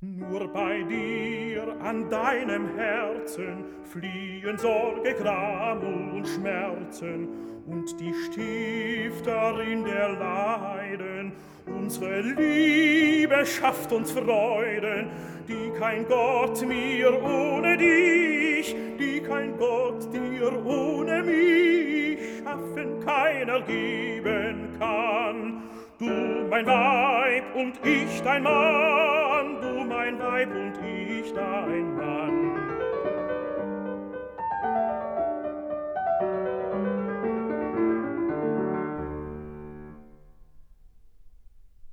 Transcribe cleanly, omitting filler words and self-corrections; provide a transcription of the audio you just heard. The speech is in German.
Nur bei dir an deinem Herzen fliehen Sorge, Gram und Schmerzen und die Stifterin der Leiden. Unsere Liebe schafft uns Freuden, die kein Gott mir ohne dich, die kein Gott dir ohne mich schaffen, keiner geben kann. Du mein Weib und ich dein Mann, du mein Weib und ich dein Mann.